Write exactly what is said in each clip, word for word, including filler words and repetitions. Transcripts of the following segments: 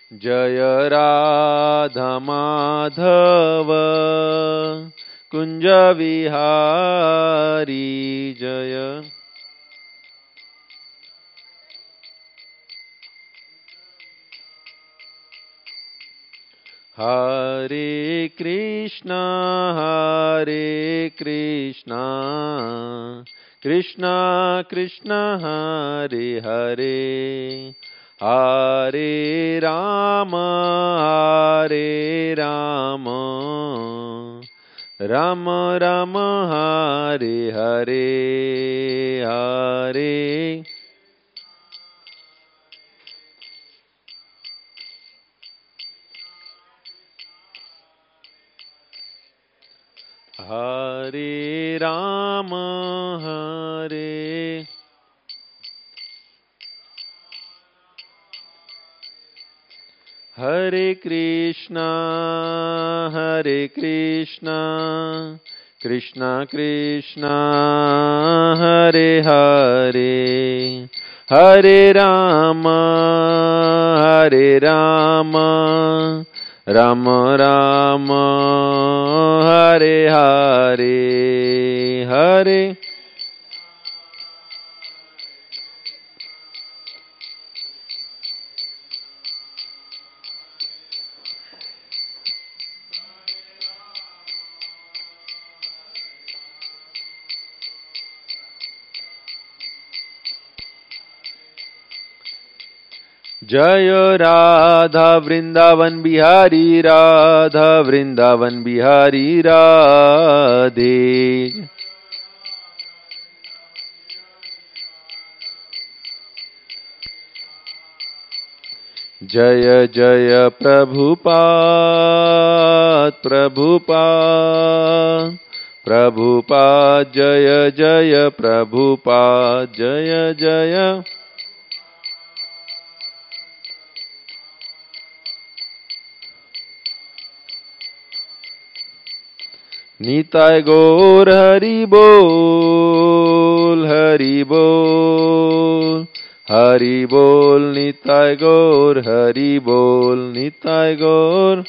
जय राधा माधव कुंज विहारी जय। हरे कृष्णा हरे कृष्णा कृष्णा कृष्णा हरे हरे हरे राम हरे राम राम राम हरे हरे हरे। हरे राम हरे हरे कृष्णा हरे कृष्णा कृष्णा कृष्णा हरे हरे हरे राम हरे राम राम राम हरे हरे हरे। जय राधा वृंदावन बिहारी राधा वृंदावन बिहारी राधे। जय जय प्रभुपाद प्रभुपाद प्रभुपाद जय जय प्रभुपाद जय जय। निताय गौर हरि बोल हरि बोल हरि बोल निताय गौर हरि बोल निताय गौर।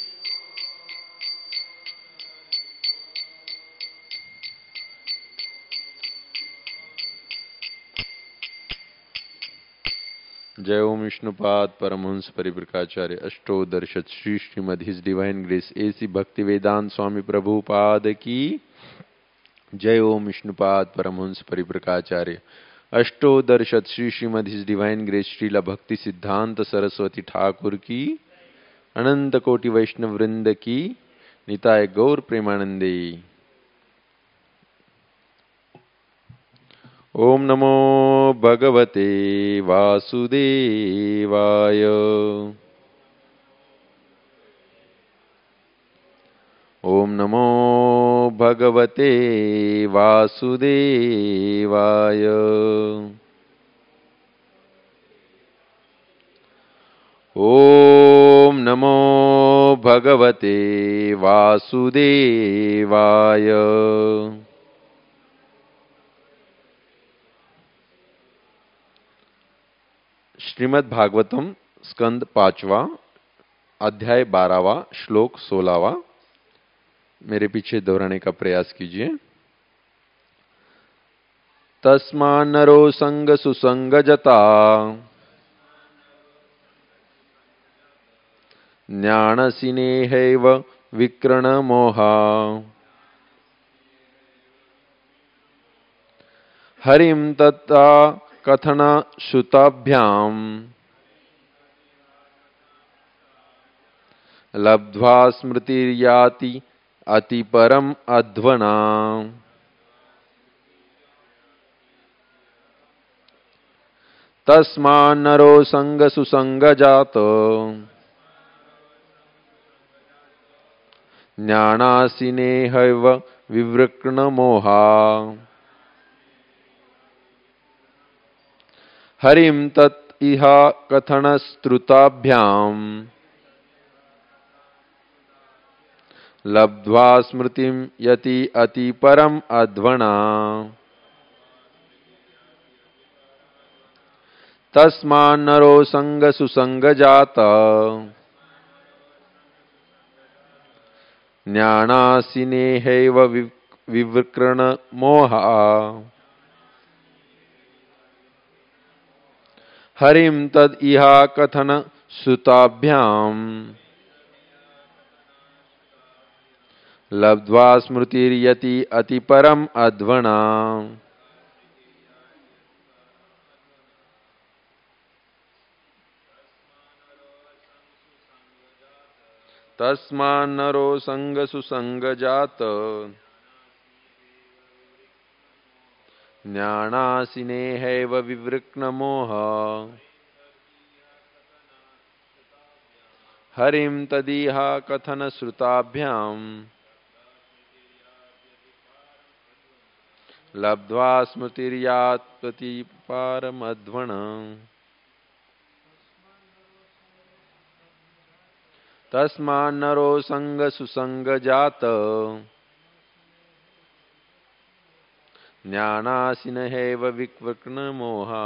जय ओम विष्णुपाद परमहंस परिव्राजकाचार्य अष्टोदर्शत Shri Srimad His Divine Grace A C Bhakti Vedanta Swami Prabhupada की जय ओम विष्णुपाद परमहंस परिव्राजकाचार्य अष्टोदर्शत Shri Srimad His Divine Grace Srila Bhakti Siddhanta Saraswati Thakur की अनंत कोटि वैष्णव वृंद की निताय गौर प्रेमानंदे। ओम नमो भगवते वासुदेवाय। ओम नमो भगवते वासुदेवाय। ओम नमो भगवते वासुदेवाय। श्रीमद् भागवतम स्कंद पांचवा अध्याय बारहवा श्लोक सोलहवा। मेरे पीछे दोहराने का प्रयास कीजिए। तस्मान्नरो संग सुसंग जता ज्ञानसिनेहैव विकृण मोहा हरिम तत्ता कथन श्रुताभ्याम लब्ध्वा स्मृतिर्याति अति परम अध्वना। तस्मान्नरो संग सुसंग जातो ज्ञानासिनेहैव विवृक्ण मोहा हरिम तत् इह कथनस्तुताभ्याम लब्ध्वा स्मृतिम यति अति परम अध्वना। तस्मान्नरो संग सुसंग जात ज्ञानासिनेहैव विवृक्ण मोहा हरिम तद इहा कथन सुताभ्याम लब्ध्वा स्मृतिर्यति अति परम अध्वना। तस्मान्नरो संग सुसंग जात ज्ञानासिनेहैव विवृक्न मोह हरिम तदीहा कथन श्रुताभ्याम लब्ध्वा स्मृतिर्यात् प्रति पारमध्वन्। तस्मान्नरो संग सुसंग जात ज्ञानासिनहैव विवृक्न मोहा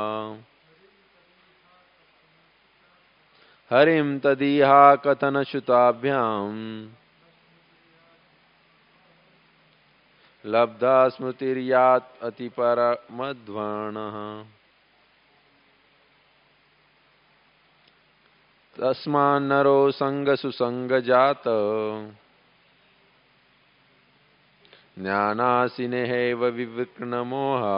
हरिम तदीहा कथन श्रुताभ्याम लब्धा स्मृतिर्यात् अति परमध्वनः। तस्मान्नरो संग सुसंग जात ज्ञानासिनेहैव विवृक्न मोहा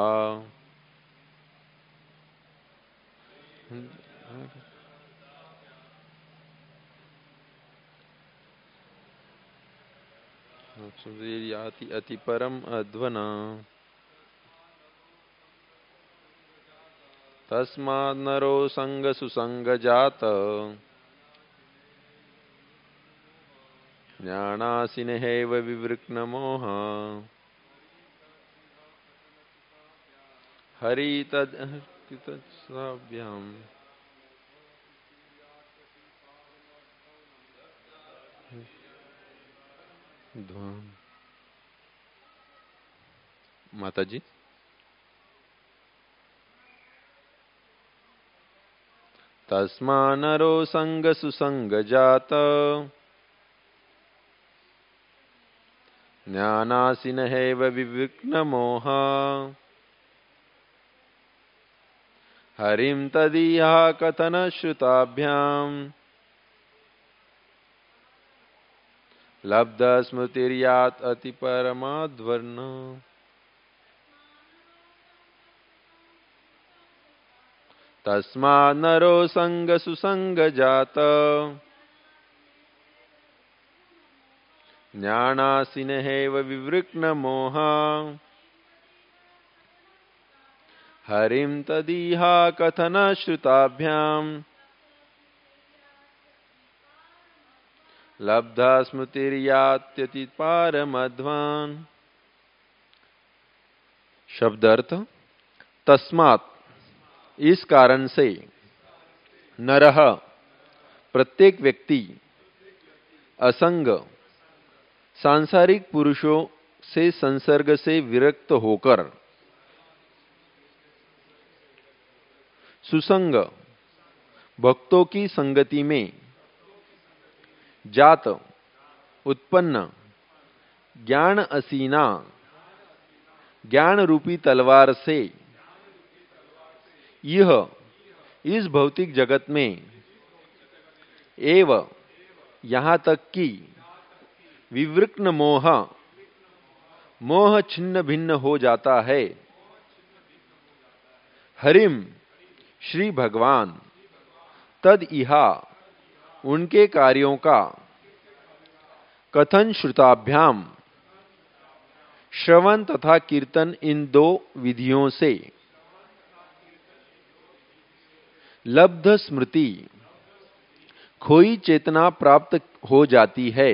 याति अति परम अध्वना। तस्मान्नरो संग सुसंग जात ज्ञानासिनेहैव विवृक्न मोह हरि तद्भ्याम माता जी। तस्मान्नरो संग सुसंग जात ज्ञानासिनेहैव विवृक्न मोह हरिम तदीहा कथन श्रुताभ्याम लब्ध स्मृतिर्यात् अति परमाध्वन्। तस्मान्नरो संग सुसंग जात ज्ञानासिनेहैव विवृक्न मोह हरिम तदीहा कथन श्रुताभ्याम लब्धा स्मृतिर्यात्यति पारमध्वन्। शब्द अर्थ तस्मात् इस कारण से नरः प्रत्येक व्यक्ति असंग सांसारिक पुरुषों से संसर्ग से विरक्त होकर सुसंग भक्तों की संगति में जात उत्पन्न ज्ञान असीना ज्ञान रूपी तलवार से यह इस भौतिक जगत में एव यहाँ तक कि विवृक्न मोह मोह छिन्न भिन्न हो जाता है हरिम श्री भगवान तद इहा उनके कार्यों का कथन श्रुताभ्याम श्रवण तथा कीर्तन इन दो विधियों से लब्ध स्मृति खोई चेतना प्राप्त हो जाती है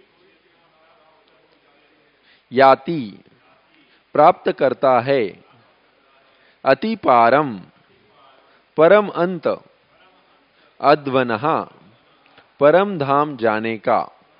याति प्राप्त करता है अति पारम परम अंत अध्वनः परम धाम जाने का।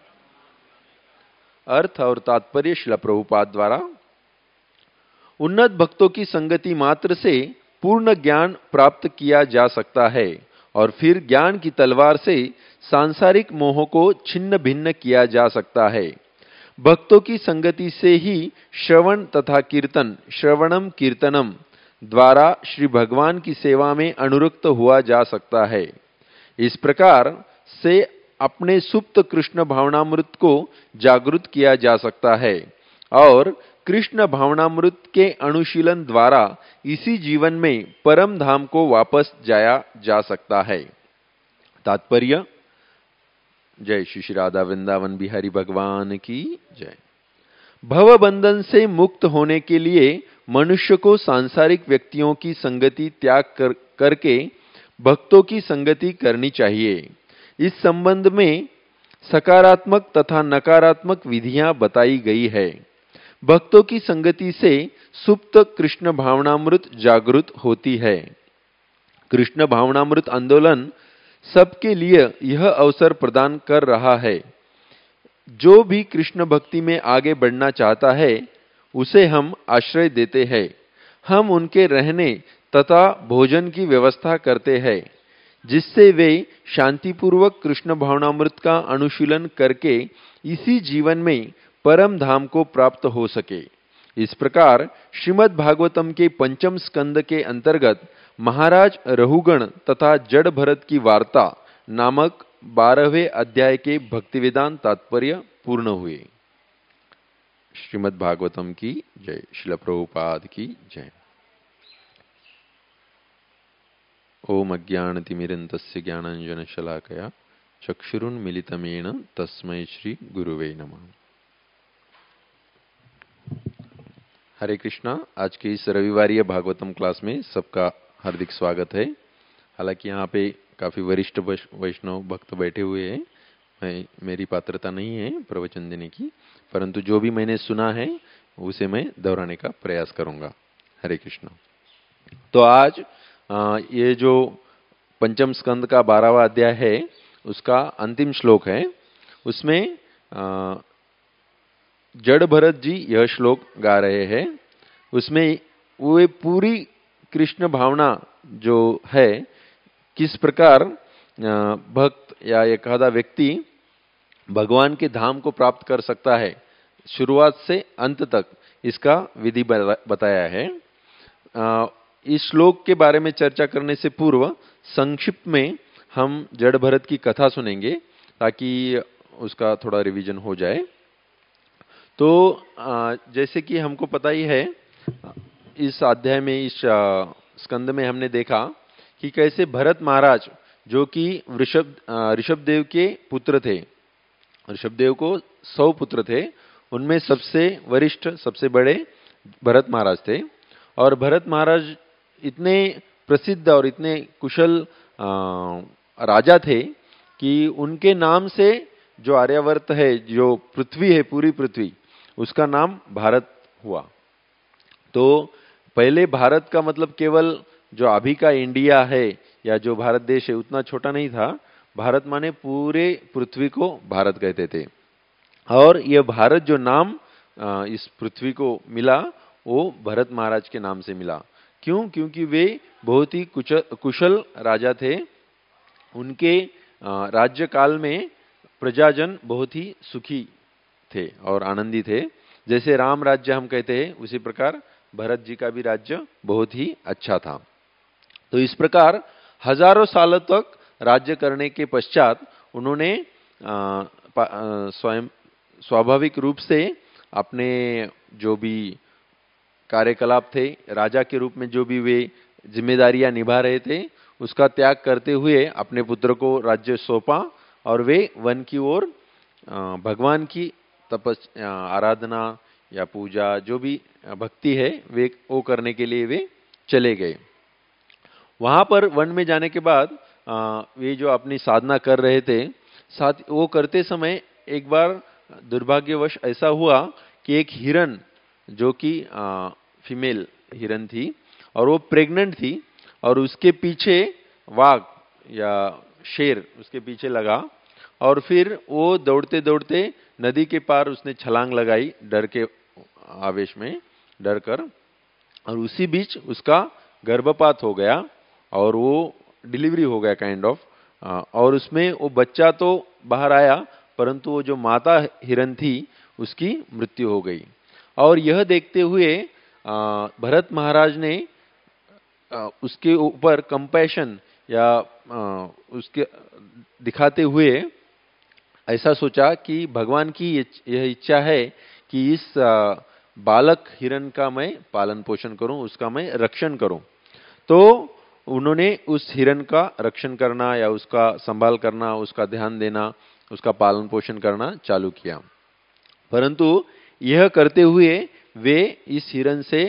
अर्थ और तात्पर्य श्रील प्रभुपाद द्वारा उन्नत भक्तों की संगति मात्र से पूर्ण ज्ञान प्राप्त किया जा सकता है और फिर ज्ञान की तलवार से सांसारिक मोह को छिन्न भिन्न किया जा सकता है। भक्तों की संगति से ही श्रवण तथा कीर्तन, श्रवणम कीर्तनम द्वारा श्री भगवान की सेवा में अनुरक्त हुआ जा सकता है। इस प्रकार से अपने सुप्त कृष्ण भावनामृत को जागृत किया जा सकता है और कृष्ण भावनामृत के अनुशीलन द्वारा इसी जीवन में परम धाम को वापस जाया जा सकता है। तात्पर्य। जय श्री श्री राधा वृंदावन बिहारी भगवान की जय। भव बंधन से मुक्त होने के लिए मनुष्य को सांसारिक व्यक्तियों की संगति त्याग कर, करके भक्तों की संगति करनी चाहिए। इस संबंध में सकारात्मक तथा नकारात्मक विधियां बताई गई है। भक्तों की संगति से सुप्त कृष्ण भावनामृत जागृत होती है। कृष्ण भावनामृत आंदोलन सबके लिए यह अवसर प्रदान कर रहा है। जो भी कृष्ण भक्ति में आगे बढ़ना चाहता है उसे हम आश्रय देते हैं। हम उनके रहने तथा भोजन की व्यवस्था करते हैं जिससे वे शांतिपूर्वक कृष्ण भावनामृत का अनुशीलन करके इसी जीवन में परम धाम को प्राप्त हो सके। इस प्रकार श्रीमद् भागवतम के पंचम स्कंद के अंतर्गत महाराज रहुगण तथा जड़ भरत की वार्ता नामक बारहवें अध्याय के भक्तिवेदांत तात्पर्य पूर्ण हुए। श्रीमद् भागवतम की जय। श्रील प्रभुपाद की जय। ओम अज्ञानतिमिरन्तस्य ज्ञानाञ्जनशलाकया चक्षुरुन्मिलितमेन तस्मै श्री गुरुवे नमः। हरे कृष्णा। आज के इस रविवारीय भागवतम क्लास में सबका हार्दिक स्वागत है। हालांकि यहाँ पे काफी वरिष्ठ वैष्णव भक्त बैठे हुए हैं। मैं मेरी पात्रता नहीं है प्रवचन देने की, परंतु जो भी मैंने सुना है उसे मैं दोहराने का प्रयास करूंगा। हरे कृष्णा। तो आज आ, ये जो पंचम स्कंद का बारहवां अध्याय है उसका अंतिम श्लोक है। उसमें आ, जड़ भरत जी यह श्लोक गा रहे हैं। उसमें वो पूरी कृष्ण भावना जो है, किस प्रकार भक्त या एखादा व्यक्ति भगवान के धाम को प्राप्त कर सकता है, शुरुआत से अंत तक इसका विधि बताया है। इस श्लोक के बारे में चर्चा करने से पूर्व संक्षिप्त में हम जड़ भरत की कथा सुनेंगे ताकि उसका थोड़ा रिवीजन हो जाए। तो जैसे कि हमको पता ही है, इस अध्याय में, इस स्कंद में हमने देखा कि कैसे भरत महाराज जो कि ऋषभ ऋषभदेव के पुत्र थे, ऋषभदेव को सौ पुत्र थे, उनमें सबसे वरिष्ठ सबसे बड़े भरत महाराज थे। और भरत महाराज इतने प्रसिद्ध और इतने कुशल राजा थे कि उनके नाम से जो आर्यावर्त है, जो पृथ्वी है, पूरी पृथ्वी, उसका नाम भारत हुआ। तो पहले भारत का मतलब केवल जो अभी का इंडिया है या जो भारत देश है उतना छोटा नहीं था। भारत माने पूरे पृथ्वी को भारत कहते थे। और यह भारत जो नाम इस पृथ्वी को मिला वो भरत महाराज के नाम से मिला। क्यों? क्योंकि वे बहुत ही कुशल राजा थे। उनके राज्य काल में प्रजाजन बहुत ही सुखी थे और आनंदी थे। जैसे राम राज्य हम कहते हैं, उसी प्रकार भरत जी का भी राज्य बहुत ही अच्छा था। तो इस प्रकार हजारों सालों तक राज्य करने के पश्चात उन्होंने स्वयं स्वाभाविक रूप से अपने जो भी कार्यकलाप थे, राजा के रूप में जो भी वे जिम्मेदारियां निभा रहे थे, उसका त्याग करते हुए अपने पुत्र को राज्य सौंपा और वे वन की ओर भगवान की तपस आराधना या पूजा, जो भी भक्ति है, वे वो करने के लिए वे चले गए। वहां पर वन में जाने के बाद वे जो अपनी साधना कर रहे थे, साथ वो करते समय एक बार दुर्भाग्यवश ऐसा हुआ कि एक हिरन, जो कि फीमेल हिरन थी और वो प्रेग्नेंट थी, और उसके पीछे वाघ या शेर उसके पीछे लगा और फिर वो दौड़ते दौड़ते नदी के पार उसने छलांग लगाई, डर के आवेश में, डर कर, और उसी बीच उसका गर्भपात हो गया और वो डिलीवरी हो गया काइंड ऑफ, और उसमें वो बच्चा तो बाहर आया परंतु वो जो माता हिरन थी उसकी मृत्यु हो गई। और यह देखते हुए भरत महाराज ने उसके ऊपर कंपैशन या उसके दिखाते हुए ऐसा सोचा कि भगवान की यह इच्छा है कि इस बालक हिरन का मैं पालन पोषण करूं, उसका मैं रक्षण करूं। तो उन्होंने उस हिरन का रक्षण करना या उसका संभाल करना, उसका ध्यान देना, उसका पालन पोषण करना चालू किया। परंतु यह करते हुए वे इस हिरन से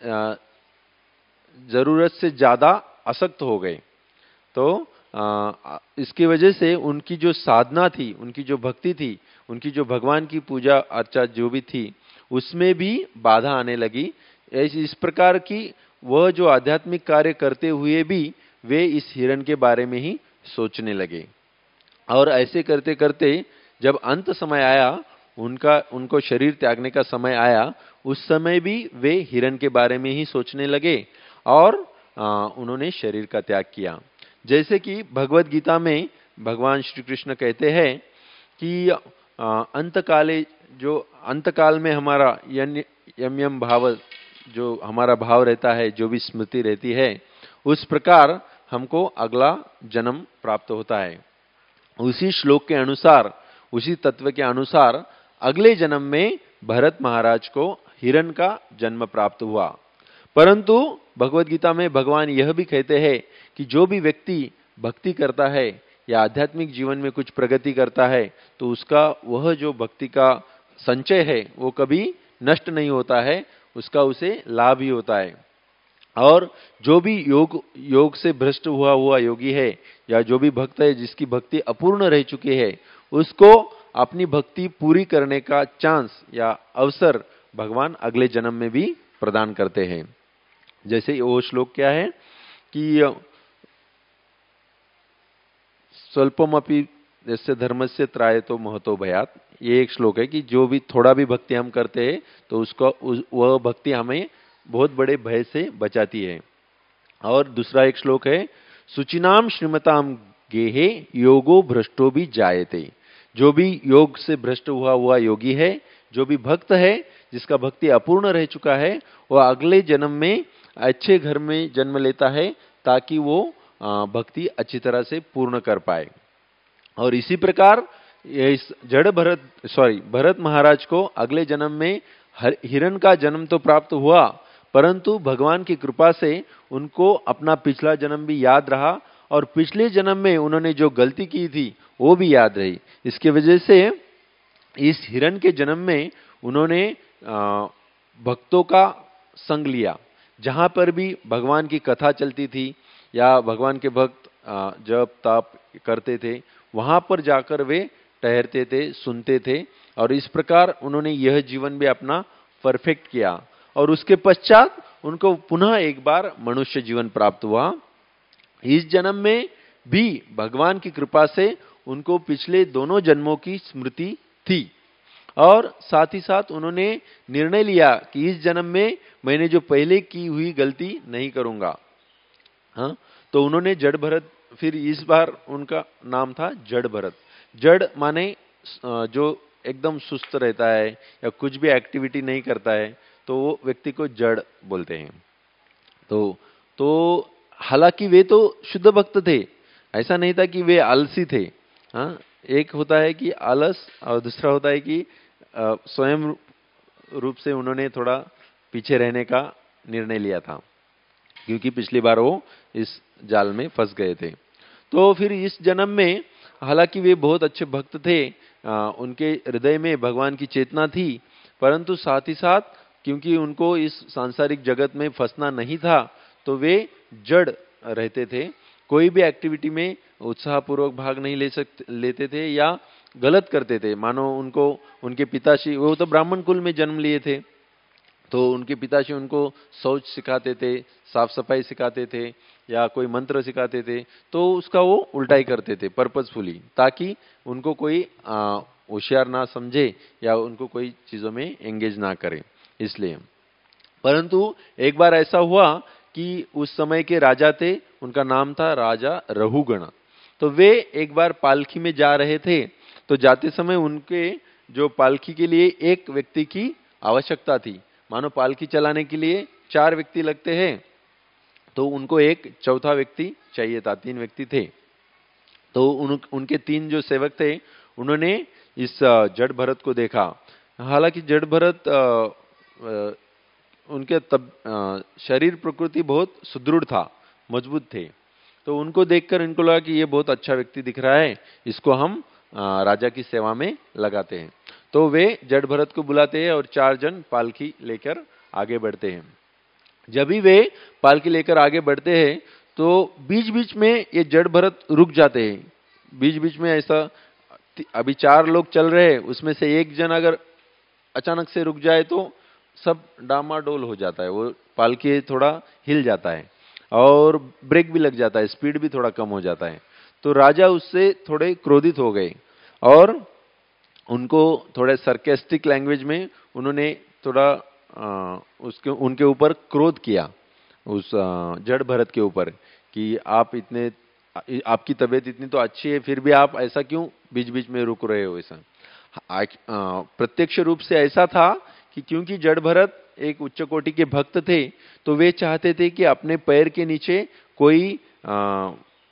जरूरत से ज्यादा आसक्त हो गए। तो आ, इसकी वजह से उनकी जो साधना थी, उनकी जो भक्ति थी, उनकी जो भगवान की पूजा अर्चा जो भी थी उसमें भी बाधा आने लगी। इस प्रकार की वह जो आध्यात्मिक कार्य करते हुए भी वे इस हिरन के बारे में ही सोचने लगे। और ऐसे करते करते जब अंत समय आया, उनका उनको शरीर त्यागने का समय आया, उस समय भी वे हिरन के बारे में ही सोचने लगे और आ, उन्होंने शरीर का त्याग किया। जैसे कि भगवत गीता में भगवान श्री कृष्ण कहते हैं कि अंतकाले, जो अंतकाल में हमारा यम यम भाव, जो हमारा भाव रहता है, जो भी स्मृति रहती है, उस प्रकार हमको अगला जन्म प्राप्त होता है। उसी श्लोक के अनुसार, उसी तत्व के अनुसार अगले जन्म में भरत महाराज को हिरन का जन्म प्राप्त हुआ। परंतु भगवत गीता में भगवान यह भी कहते हैं कि जो भी व्यक्ति भक्ति करता है या आध्यात्मिक जीवन में कुछ प्रगति करता है तो उसका वह जो भक्ति का संचय है वो कभी नष्ट नहीं होता है, उसका उसे लाभ ही होता है। और जो भी योग योग से भ्रष्ट हुआ हुआ योगी है या जो भी भक्त है जिसकी भक्ति अपूर्ण रह चुकी है, उसको अपनी भक्ति पूरी करने का चांस या अवसर भगवान अगले जन्म में भी प्रदान करते हैं। जैसे वो श्लोक क्या है कि स्वल्पमपि यस्य धर्मस्य त्रायतो महतो भयात्। ये एक श्लोक है कि जो भी थोड़ा भी भक्ति हम करते हैं तो उसको उस, वह भक्ति हमें बहुत बड़े भय से बचाती है। और दूसरा एक श्लोक है सुचिनाम श्रीमताम गेहे योगो भ्रष्टो भी जायते। जो भी योग से भ्रष्ट हुआ हुआ योगी है, जो भी भक्त है जिसका भक्ति अपूर्ण रह चुका है, वह अगले जन्म में अच्छे घर में जन्म लेता है ताकि वो भक्ति अच्छी तरह से पूर्ण कर पाए। और इसी प्रकार इस जड़ भरत सॉरी भरत महाराज को अगले जन्म में हिरन का जन्म तो प्राप्त हुआ, परंतु भगवान की कृपा से उनको अपना पिछला जन्म भी याद रहा और पिछले जन्म में उन्होंने जो गलती की थी वो भी याद रही। इसके वजह से इस हिरन के जन्म में उन्होंने भक्तों का संग लिया। जहां पर भी भगवान की कथा चलती थी या भगवान के भक्त जप तप करते थे, वहां पर जाकर वे ठहरते थे, सुनते थे। और इस प्रकार उन्होंने यह जीवन भी अपना परफेक्ट किया और उसके पश्चात उनको पुनः एक बार मनुष्य जीवन प्राप्त हुआ। इस जन्म में भी भगवान की कृपा से उनको पिछले दोनों जन्मों की स्मृति थी और साथ ही साथ उन्होंने निर्णय लिया कि इस जन्म में मैंने जो पहले की हुई गलती नहीं करूंगा। हाँ, तो उन्होंने जड़ भरत, फिर इस बार उनका नाम था जड़ भरत। जड़ माने जो एकदम सुस्त रहता है या कुछ भी एक्टिविटी नहीं करता है तो वो व्यक्ति को जड़ बोलते हैं। तो तो हालांकि वे तो शुद्ध भक्त थे, ऐसा नहीं था कि वे आलसी थे। हाँ, एक होता है कि आलस और दूसरा होता है कि स्वयं रूप से उन्होंने थोड़ा पीछे रहने का निर्णय लिया था क्योंकि पिछली बार वो इस जाल में फंस गए थे। तो फिर इस जन्म में हालांकि वे बहुत अच्छे भक्त थे, आ, उनके हृदय में भगवान की चेतना थी, परंतु साथ ही साथ क्योंकि उनको इस सांसारिक जगत में फंसना नहीं था तो वे जड़ रहते थे। कोई भी एक्टिविटी में उत्साहपूर्वक भाग नहीं ले सकते लेते थे या गलत करते थे। मानो उनको उनके पिताश्री, वो तो ब्राह्मण कुल में जन्म लिए थे, तो उनके पिताश्री उनको शौच सिखाते थे, साफ सफाई सिखाते थे या कोई मंत्र सिखाते थे, तो उसका वो उल्टा ही करते थे पर्पसफुली, ताकि उनको कोई होशियार ना समझे या उनको कोई चीजों में एंगेज ना करे, इसलिए। परंतु एक बार ऐसा हुआ कि उस समय के राजा थे, उनका नाम था राजा रहुगण। तो वे एक बार पालकी में जा रहे थे, तो जाते समय उनके जो पालकी के लिए एक व्यक्ति की आवश्यकता थी। मानो पालकी चलाने के लिए चार व्यक्ति लगते हैं, तो उनको एक चौथा व्यक्ति चाहिए था, तीन व्यक्ति थे। तो उन, उनके तीन जो सेवक थे, उन्होंने इस जड़ भरत को देखा। हालांकि जड़ भरत उनके तब शरीर प्रकृति बहुत सुदृढ़ था, मजबूत थे। तो उनको देखकर इनको लगा कि ये बहुत अच्छा व्यक्ति दिख रहा है, इसको हम राजा की सेवा में लगाते हैं। तो वे जड़ भरत को बुलाते हैं और चार जन पालकी लेकर आगे बढ़ते हैं। जब भी वे पालकी लेकर आगे बढ़ते हैं, तो बीच बीच में ये जड़ भरत रुक जाते हैं। बीच बीच में ऐसा, अभी चार लोग चल रहे हैं, उसमें से एक जन अगर अचानक से रुक जाए तो सब डामाडोल हो जाता है, वो पालकी थोड़ा हिल जाता है और ब्रेक भी लग जाता है, स्पीड भी थोड़ा कम हो जाता है। तो राजा उससे थोड़े क्रोधित हो गए और उनको थोड़े सरकेस्टिक लैंग्वेज में उन्होंने थोड़ा आ, उसके उनके ऊपर क्रोध किया, उस जड़ भरत के ऊपर, कि आप इतने, आपकी तबीयत इतनी तो अच्छी है, फिर भी आप ऐसा क्यों बीच बीच में रुक रहे हो। ऐसा प्रत्यक्ष रूप से ऐसा था कि क्योंकि जड़ भरत एक उच्च कोटि के भक्त थे, तो वे चाहते थे कि अपने पैर के नीचे कोई आ,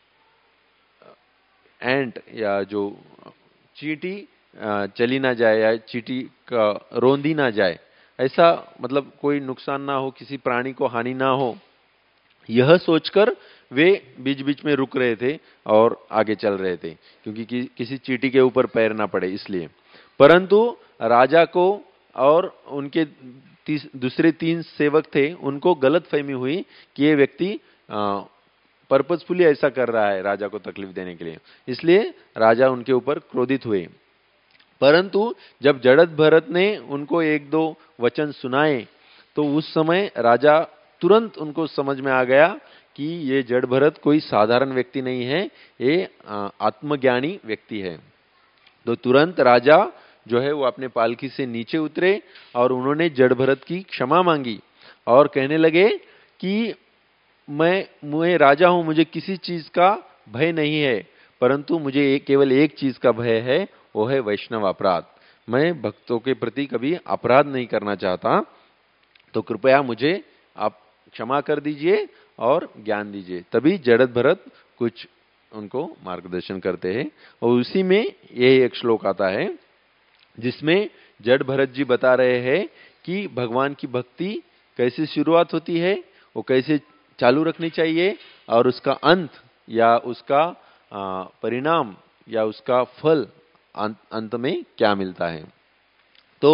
एंट या जो चींटी चली ना जाए या चींटी का रोंदी ना जाए, ऐसा मतलब कोई नुकसान ना हो, किसी प्राणी को हानि ना हो, यह सोचकर वे बीच बीच में रुक रहे थे और आगे चल रहे थे, क्योंकि कि, किसी चींटी के ऊपर पैर ना पड़े इसलिए। परंतु राजा को और उनके दूसरे तीन सेवक थे, उनको गलतफहमी हुई कि ये व्यक्ति पर्पसफुली ऐसा कर रहा है राजा को तकलीफ देने के लिए, इसलिए राजा उनके ऊपर क्रोधित हुए। परंतु जब जड़ भरत ने उनको एक दो वचन सुनाए, तो उस समय राजा तुरंत उनको समझ में आ गया कि ये जड़ भरत कोई साधारण व्यक्ति नहीं है, ये आत्मज्ञानी व्यक्ति है। तो तुरंत राजा जो है वो अपने पालकी से नीचे उतरे और उन्होंने जड़ भरत की क्षमा मांगी और कहने लगे कि मैं मैं राजा हूं, मुझे किसी चीज का भय नहीं है, परंतु मुझे एक, केवल एक चीज का भय है, वो है वैष्णव अपराध। मैं भक्तों के प्रति कभी अपराध नहीं करना चाहता, तो कृपया मुझे आप क्षमा कर दीजिए और ज्ञान दीजिए। तभी जड़ भरत कुछ उनको मार्गदर्शन करते हैं और उसी में यही एक श्लोक आता है जिसमें जड़ भरत जी बता रहे हैं कि भगवान की भक्ति कैसे शुरुआत होती है, वो कैसे चालू रखनी चाहिए और उसका अंत या उसका परिणाम या उसका फल अंत में क्या मिलता है। तो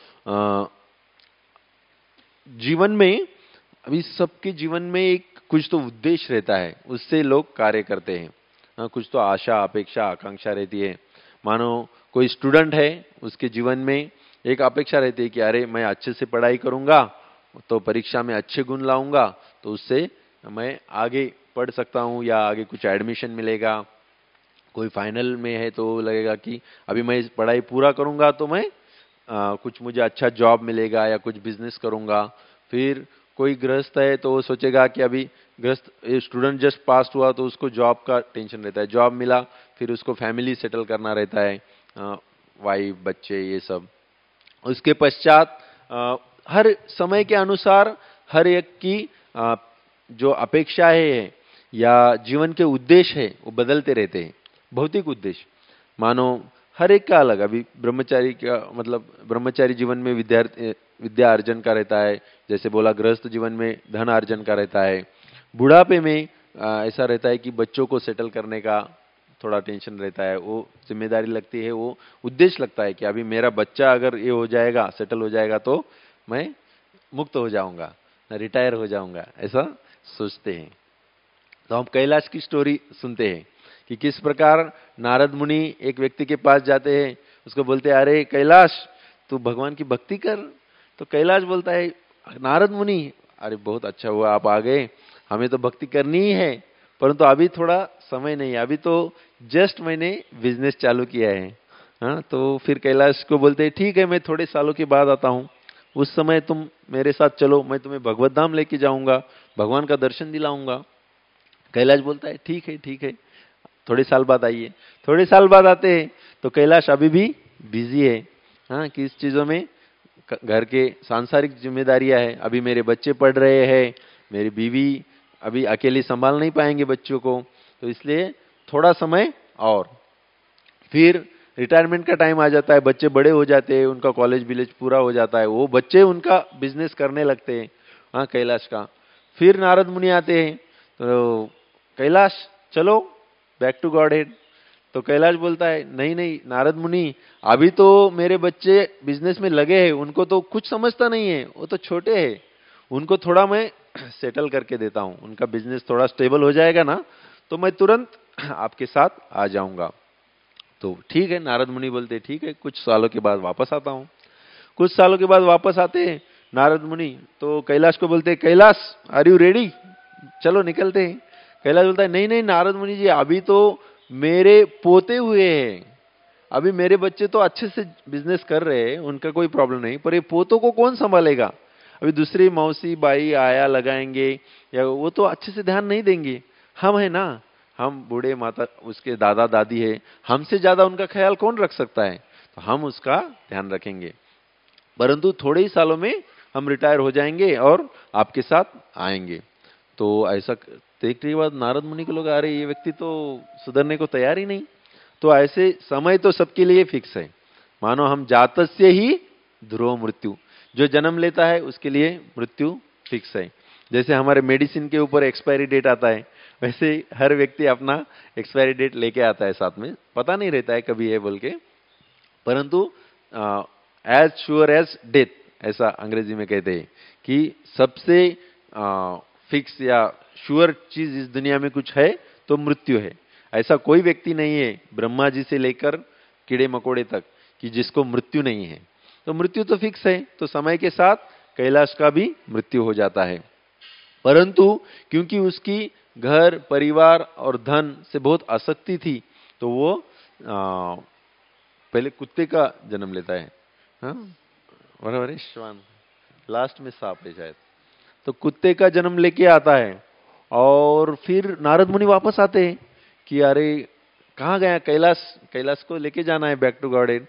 जीवन में, अभी सबके जीवन में एक कुछ तो उद्देश्य रहता है, उससे लोग कार्य करते हैं। कुछ तो आशा, अपेक्षा, आकांक्षा रहती है। मानो कोई स्टूडेंट है, उसके जीवन में एक अपेक्षा रहती है कि अरे मैं अच्छे से पढ़ाई करूंगा तो परीक्षा में अच्छे गुण लाऊंगा, तो उससे मैं आगे पढ़ सकता हूं या आगे कुछ एडमिशन मिलेगा। कोई फाइनल में है तो लगेगा कि अभी मैं पढ़ाई पूरा करूंगा तो मैं आ, कुछ मुझे अच्छा जॉब मिलेगा या कुछ बिजनेस करूंगा। फिर कोई गृहस्थ है तो वो सोचेगा कि अभी गृहस्थ स्टूडेंट जस्ट पास हुआ तो उसको जॉब का टेंशन रहता है, जॉब मिला फिर उसको फैमिली सेटल करना रहता है, वाइफ, बच्चे, ये सब। उसके पश्चात हर समय के अनुसार हर एक की आ, जो अपेक्षाएं है या जीवन के उद्देश्य है वो बदलते रहते हैं। भौतिक उद्देश्य मानो हर एक का अलग, अभी ब्रह्मचारी का मतलब ब्रह्मचारी जीवन में विद्यार्थी विद्या अर्जन का रहता है, जैसे बोला गृहस्थ जीवन में धन अर्जन का रहता है। बुढ़ापे में आ, ऐसा रहता है कि बच्चों को सेटल करने का थोड़ा टेंशन रहता है, वो जिम्मेदारी लगती है, वो उद्देश्य लगता है कि अभी मेरा बच्चा अगर ये हो जाएगा, सेटल हो जाएगा तो मैं मुक्त हो जाऊंगा, रिटायर हो जाऊंगा, ऐसा सोचते हैं। तो हम कैलाश की स्टोरी सुनते हैं कि किस प्रकार नारद मुनि एक व्यक्ति के पास जाते हैं, उसको बोलते हैं अरे कैलाश तू भगवान की भक्ति कर। तो कैलाश बोलता है नारद मुनि अरे बहुत अच्छा हुआ आप आ गए, हमें तो भक्ति करनी ही है, परंतु अभी थोड़ा समय नहीं है, अभी तो जस्ट मैंने बिजनेस चालू किया है। हाँ, तो फिर कैलाश को बोलते हैं ठीक है मैं थोड़े सालों के बाद आता हूँ। उस समय तुम मेरे साथ चलो, मैं तुम्हें भगवत धाम लेके जाऊंगा, भगवान का दर्शन दिलाऊंगा। कैलाश बोलता है ठीक है ठीक है, थोड़े साल बाद आइए। थोड़े साल बाद आते हैं तो कैलाश अभी भी बिजी है, हाँ, किस चीजों में, घर के सांसारिक जिम्मेदारियां है, अभी मेरे बच्चे पढ़ रहे हैं, मेरी बीवी अभी अकेली संभाल नहीं पाएंगे बच्चों को, तो इसलिए थोड़ा समय और। फिर रिटायरमेंट का टाइम आ जाता है, बच्चे बड़े हो जाते हैं, उनका कॉलेज विलेज पूरा हो जाता है, वो बच्चे उनका बिजनेस करने लगते हैं, हाँ, कैलाश का। फिर नारद मुनि आते हैं, तो कैलाश चलो बैक टू गॉड हेड। तो कैलाश बोलता है नहीं नहीं नारद मुनि, अभी तो मेरे बच्चे बिजनेस में लगे हैं, उनको तो कुछ समझता नहीं है, वो तो छोटे हैं, उनको थोड़ा मैं सेटल करके देता हूं, उनका बिजनेस थोड़ा स्टेबल हो जाएगा ना, तो मैं तुरंत आपके साथ आ जाऊंगा। तो ठीक है, नारद मुनि बोलते ठीक है, कुछ सालों के बाद वापस आता हूं। कुछ सालों के बाद वापस आते हैं नारद मुनि, तो कैलाश को बोलते कैलाश आर यू रेडी, चलो निकलते हैं। कैलाश बोलता है नहीं नहीं नारद मुनि जी, अभी तो मेरे पोते हुए हैं, अभी मेरे बच्चे तो अच्छे से बिजनेस कर रहे हैं, उनका कोई प्रॉब्लम नहीं, पर ये पोतों को कौन संभालेगा, अभी दूसरी मौसी बाई आया लगाएंगे, या वो तो अच्छे से ध्यान नहीं देंगे, हम है ना, हम बूढ़े माता उसके दादा दादी है, हमसे ज्यादा उनका ख्याल कौन रख सकता है, तो हम उसका ध्यान रखेंगे, परंतु थोड़े ही सालों में हम रिटायर हो जाएंगे और आपके साथ आएंगे। तो ऐसा देखने के बाद नारद मुनि के लोग, आ रहे ये व्यक्ति तो सुधरने को तैयार ही नहीं। तो ऐसे समय तो सबके लिए फिक्स है, मानो हम जातस्य ही ध्रुव मृत्यु, जो जन्म लेता है उसके लिए मृत्यु फिक्स है। जैसे हमारे मेडिसिन के ऊपर एक्सपायरी डेट आता है, वैसे हर व्यक्ति अपना एक्सपायरी डेट लेके आता है साथ में, पता नहीं रहता है कभी है बोल के, परंतु एज श्योर एज डेथ, ऐसा अंग्रेजी में कहते हैं कि सबसे फिक्स या श्योर चीज इस दुनिया में कुछ है तो मृत्यु है। ऐसा कोई व्यक्ति नहीं है ब्रह्मा जी से लेकर कीड़े मकोड़े तक कि जिसको मृत्यु नहीं है, तो मृत्यु तो फिक्स है। तो समय के साथ कैलाश का भी मृत्यु हो जाता है, परंतु क्योंकि उसकी घर परिवार और धन से बहुत आसक्ति थी, तो वो आ, पहले कुत्ते का जन्म लेता है, हाँ, बराबर, श्वान, लास्ट में सांप है शायद, तो कुत्ते का जन्म लेके आता है। और फिर नारद मुनि वापस आते हैं कि अरे कहाँ गया कैलाश, कैलाश को लेके जाना है बैक टू गॉडेन।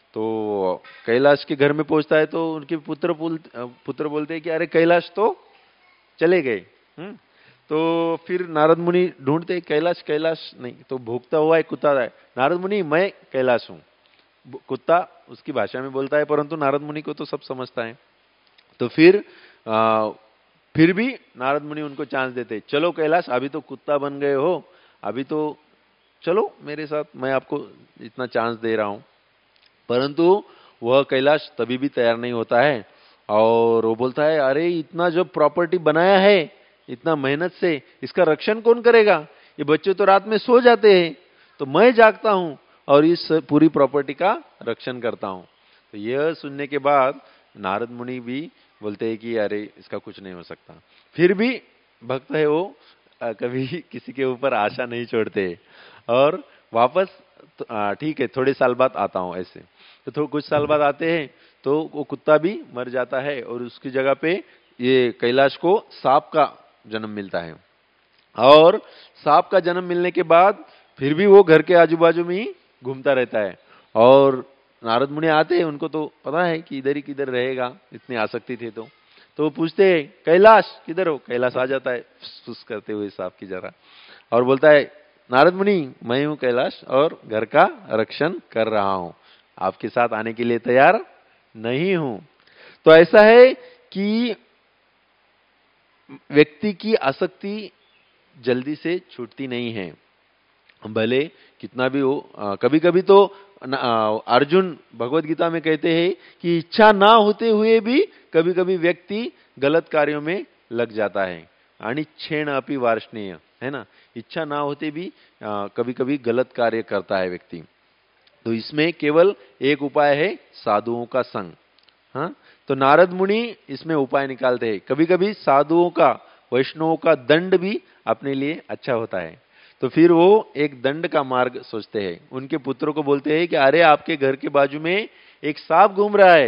तो कैलाश के घर में पहुंचता है तो उनके पुत्र पुत्र बोलते हैं कि अरे कैलाश तो चले गए। हम्म तो फिर नारद मुनि ढूंढते कैलाश, कैलाश नहीं, तो भूखता हुआ एक कुत्ता है, नारद मुनि मैं कैलाश हूं। कुत्ता उसकी भाषा में बोलता है, परंतु नारद मुनि को तो सब समझता है। तो फिर आ, फिर भी नारद मुनि उनको चांस देते, चलो कैलाश अभी तो कुत्ता बन गए हो, अभी तो चलो मेरे साथ, मैं आपको इतना चांस दे रहा हूं। परंतु वह कैलाश तभी भी तैयार नहीं होता है, और वो बोलता है अरे इतना जो प्रॉपर्टी बनाया है इतना मेहनत से, इसका रक्षण कौन करेगा, ये बच्चे तो रात में सो जाते हैं, तो मैं जागता हूं और इस पूरी प्रॉपर्टी का रक्षण करता हूं। तो यह सुनने के बाद नारद मुनि भी बोलते हैं कि अरे इसका कुछ नहीं हो सकता। फिर भी भक्त है वो, कभी किसी के ऊपर आशा नहीं छोड़ते, और वापस ठीक है थोड़े साल बाद आता हूं ऐसे। तो, तो कुछ साल बाद आते हैं तो वो कुत्ता भी मर जाता है, और उसकी जगह पे ये कैलाश को सांप का जन्म मिलता है। और सांप का जन्म मिलने के बाद फिर भी वो घर के आजू बाजू में ही घूमता रहता है, और नारद मुनि आते हैं, उनको तो पता है कि इधर ही किधर रहेगा, इतनी आसक्ति थे तो तो वो पूछते हैं कैलाश किधर हो, कैलाश आ जाता है फुस करते हुए सांप की जरा, और बोलता है नारद मुनि मैं हूं कैलाश और घर का रक्षण कर रहा हूं, आपके साथ आने के लिए तैयार नहीं हूं। तो ऐसा है कि व्यक्ति की आसक्ति जल्दी से छूटती नहीं है, भले कितना भी हो। कभी कभी तो अर्जुन भगवत गीता में कहते हैं कि इच्छा ना होते हुए भी कभी कभी व्यक्ति गलत कार्यों में लग जाता है, अनिच्छेण अपि वार्ष्णेय, है ना, इच्छा ना होते भी कभी कभी गलत कार्य करता है व्यक्ति। तो इसमें केवल एक उपाय है, साधुओं का संग। हाँ, तो नारद मुनि इसमें उपाय निकालते हैं। कभी कभी साधुओं का, वैष्णवों का दंड भी अपने लिए अच्छा होता है, तो फिर वो एक दंड का मार्ग सोचते हैं। उनके पुत्रों को बोलते हैं कि अरे आपके घर के बाजू में एक सांप घूम रहा है,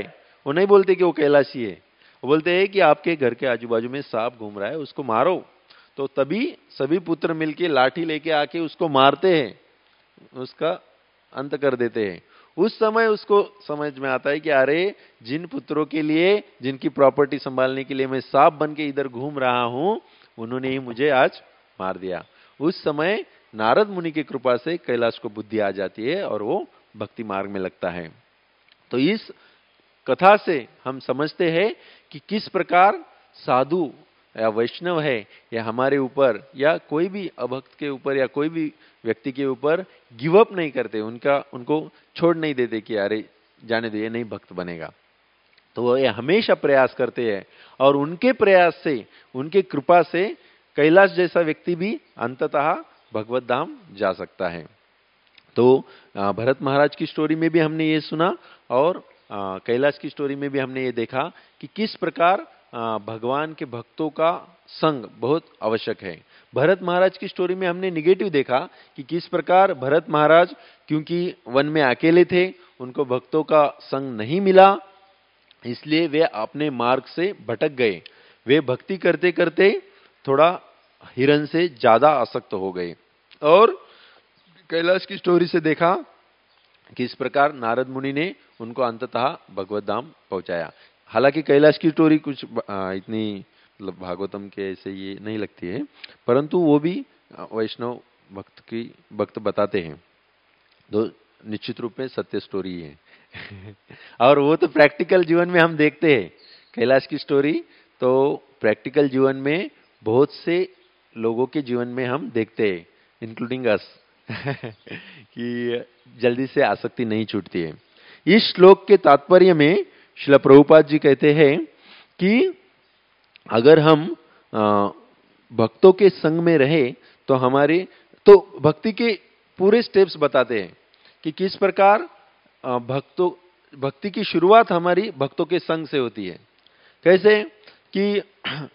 वो नहीं बोलते कि वो कैलाशी है, वो बोलते हैं कि आपके घर के आजू बाजू में सांप घूम रहा है, उसको मारो। तो तभी सभी पुत्र मिलके लाठी लेके आके उसको मारते हैं, उसका अंत कर देते हैं। उस समय उसको समझ में आता है कि अरे, जिन पुत्रों के लिए, जिनकी प्रॉपर्टी संभालने के लिए मैं सांप बन के इधर घूम रहा हूं, उन्होंने ही मुझे आज मार दिया। उस समय नारद मुनि की कृपा से कैलाश को बुद्धि आ जाती है और वो भक्ति मार्ग में लगता है। तो इस कथा से हम समझते हैं कि किस प्रकार साधु या वैष्णव है या हमारे ऊपर या कोई भी अभक्त के ऊपर या कोई भी व्यक्ति के ऊपर गिव अप नहीं करते, उनका उनको छोड़ नहीं देते कि अरे जाने दो, ये नहीं भक्त बनेगा। तो वो ये हमेशा प्रयास करते हैं और उनके प्रयास से, उनके कृपा से कैलाश जैसा व्यक्ति भी अंततः भगवत धाम जा सकता है। तो भरत महाराज की स्टोरी में भी हमने ये सुना और कैलाश की स्टोरी में भी हमने ये देखा कि किस प्रकार भगवान के भक्तों का संग बहुत आवश्यक है। भरत महाराज की स्टोरी में हमने निगेटिव देखा कि किस प्रकार भरत महाराज क्योंकि वन में अकेले थे, उनको भक्तों का संग नहीं मिला, इसलिए वे अपने मार्ग से भटक गए। वे भक्ति करते करते थोड़ा हिरण से ज्यादा आसक्त हो गए। और कैलाश की स्टोरी से देखा किस प्रकार नारद मुनि ने उनको अंततः भगवत धाम पहुंचाया। हालांकि कैलाश की स्टोरी कुछ इतनी मतलब भागवतम के ऐसे ये नहीं लगती है, परंतु वो भी वैष्णव भक्त की भक्त बताते हैं, तो निश्चित रूप में सत्य स्टोरी है। और वो तो प्रैक्टिकल जीवन में हम देखते हैं कैलाश की स्टोरी, तो प्रैक्टिकल जीवन में बहुत से लोगों के जीवन में हम देखते हैं, इंक्लूडिंग अस, कि जल्दी से आसक्ति नहीं छूटती है। इस श्लोक के तात्पर्य में श्रील प्रभुपाद जी कहते हैं कि अगर हम भक्तों के संग में रहे तो हमारे, तो भक्ति के पूरे स्टेप्स बताते हैं कि किस प्रकार भक्तों भक्ति की शुरुआत हमारी भक्तों के संग से होती है। कैसे कि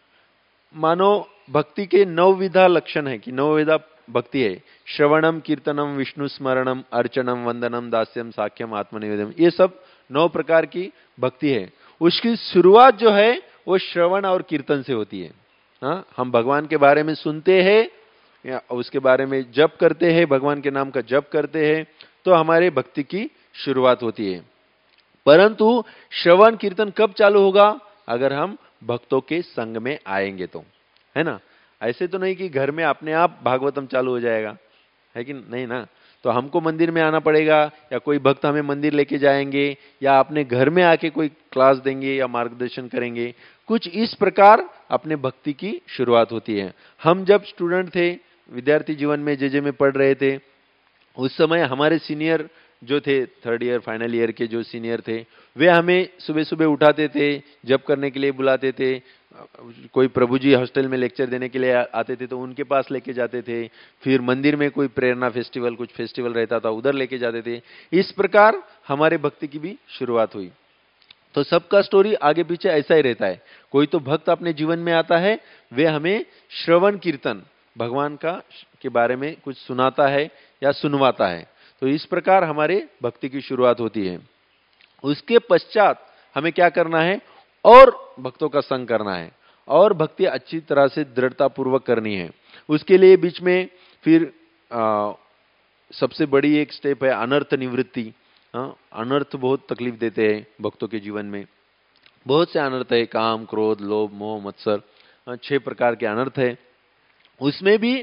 मानो भक्ति के नवविधा लक्षण है कि नवविधा भक्ति है, श्रवणम, कीर्तनम, विष्णु स्मरणम, अर्चनम, वंदनम, दास्यम, साख्यम, आत्मनिवेदनम, ये सब नौ प्रकार की भक्ति है। उसकी शुरुआत जो है वो श्रवण और कीर्तन से होती है। हाँ, हम भगवान के बारे में सुनते हैं या उसके बारे में जप करते हैं, भगवान के नाम का जप करते हैं, तो हमारे भक्ति की शुरुआत होती है। परंतु श्रवण कीर्तन कब चालू होगा? अगर हम भक्तों के संग में आएंगे तो, है ना। ऐसे तो नहीं कि घर में अपने आप भागवतम चालू हो जाएगा, है कि नहीं ना। तो हमको मंदिर में आना पड़ेगा या कोई भक्त हमें मंदिर लेके जाएंगे या अपने घर में आके कोई क्लास देंगे या मार्गदर्शन करेंगे। कुछ इस प्रकार अपने भक्ति की शुरुआत होती है। हम जब स्टूडेंट थे, विद्यार्थी जीवन में जे जे में पढ़ रहे थे, उस समय हमारे सीनियर जो थे, थर्ड ईयर फाइनल ईयर के जो सीनियर थे, वे हमें सुबह सुबह उठाते थे, जप करने के लिए बुलाते थे। कोई प्रभु जी हॉस्टल में लेक्चर देने के लिए आते थे तो उनके पास लेके जाते थे। फिर मंदिर में कोई प्रेरणा फेस्टिवल, कुछ फेस्टिवल रहता था, उधर लेके जाते थे। इस प्रकार हमारे भक्ति की भी शुरुआत हुई। तो सबका स्टोरी आगे पीछे ऐसा ही रहता है। कोई तो भक्त अपने जीवन में आता है, वे हमें श्रवण कीर्तन, भगवान का के बारे में कुछ सुनाता है या सुनवाता है। तो इस प्रकार हमारे भक्ति की शुरुआत होती है। उसके पश्चात हमें क्या करना है? और भक्तों का संग करना है और भक्ति अच्छी तरह से दृढ़ता पूर्वक करनी है। उसके लिए बीच में फिर आ, सबसे बड़ी एक स्टेप है अनर्थ निवृत्ति। हाँ, अनर्थ बहुत तकलीफ देते हैं भक्तों के जीवन में। बहुत से अनर्थ है, काम, क्रोध, लोभ, मोह, मत्सर, छह प्रकार के अनर्थ है। उसमें भी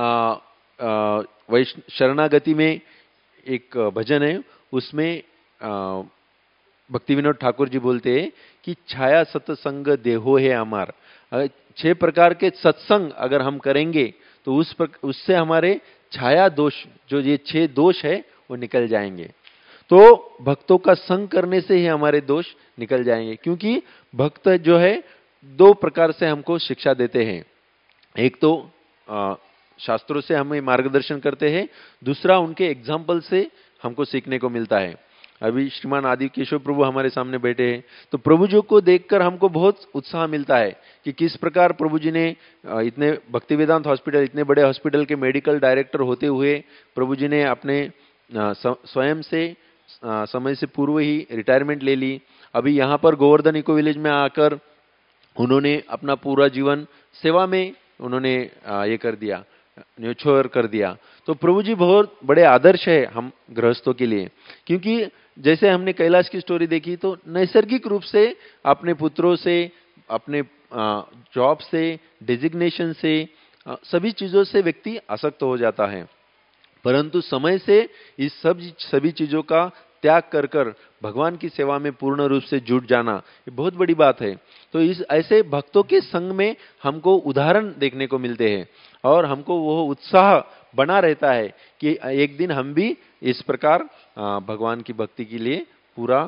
वैष्णव शरणागति में एक भजन है, उसमें भक्ति विनोद ठाकुर जी बोलते हैं कि छाया सत्संग देहो है अमार। छह प्रकार के सत्संग अगर हम करेंगे तो उस पर, उससे हमारे छाया दोष, जो ये छह दोष है, वो निकल जाएंगे। तो भक्तों का संग करने से ही हमारे दोष निकल जाएंगे, क्योंकि भक्त जो है दो प्रकार से हमको शिक्षा देते हैं। एक तो आ, शास्त्रों से हमें मार्गदर्शन करते हैं, दूसरा उनके एग्जाम्पल से हमको सीखने को मिलता है। अभी श्रीमान आदि केशव प्रभु हमारे सामने बैठे हैं, तो प्रभु जी को देखकर हमको बहुत उत्साह मिलता है कि किस प्रकार प्रभु जी ने इतने भक्ति वेदांत हॉस्पिटल, इतने बड़े हॉस्पिटल के मेडिकल डायरेक्टर होते हुए प्रभु जी ने अपने स्वयं से समय से पूर्व ही रिटायरमेंट ले ली अभी यहाँ पर गोवर्धन इको विलेज में आकर उन्होंने अपना पूरा जीवन सेवा में उन्होंने ये कर दिया, न्योछोर कर दिया। तो प्रभु जी बहुत बड़े आदर्श है हम गृहस्थों के लिए, क्योंकि जैसे हमने कैलाश की स्टोरी देखी तो नैसर्गिक रूप से अपने पुत्रों से, अपने जॉब से, डिजिग्नेशन से, सभी चीजों से व्यक्ति आसक्त हो जाता है, परंतु समय से इस सब सभी चीजों का त्याग कर कर भगवान की सेवा में पूर्ण रूप से जुट जाना ये बहुत बड़ी बात है। तो इस ऐसे भक्तों के संग में हमको उदाहरण देखने को मिलते हैं और हमको वो उत्साह बना रहता है कि एक दिन हम भी इस प्रकार भगवान की भक्ति के लिए पूरा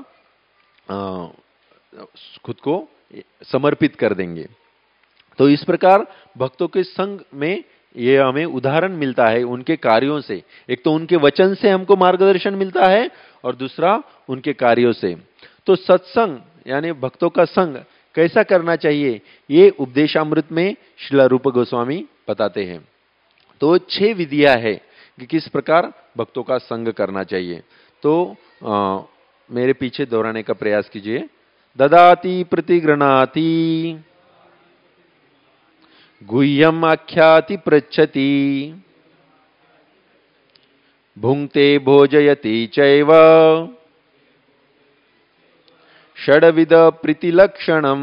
खुद को समर्पित कर देंगे। तो इस प्रकार भक्तों के संग में ये हमें उदाहरण मिलता है उनके कार्यों से। एक तो उनके वचन से हमको मार्गदर्शन मिलता है और दूसरा उनके कार्यों से। तो सत्संग यानी भक्तों का संग कैसा करना चाहिए ये उपदेशामृत में श्रील रूप गोस्वामी बताते हैं। तो छह विधियां है कि किस प्रकार भक्तों का संग करना चाहिए। तो आ, मेरे पीछे दोहराने का प्रयास कीजिए। ददाति प्रतिगृणाति गुह्यम आख्याति पृच्छति भुंक्ते भोजयति चैव षड्विध प्रीतिलक्षणम।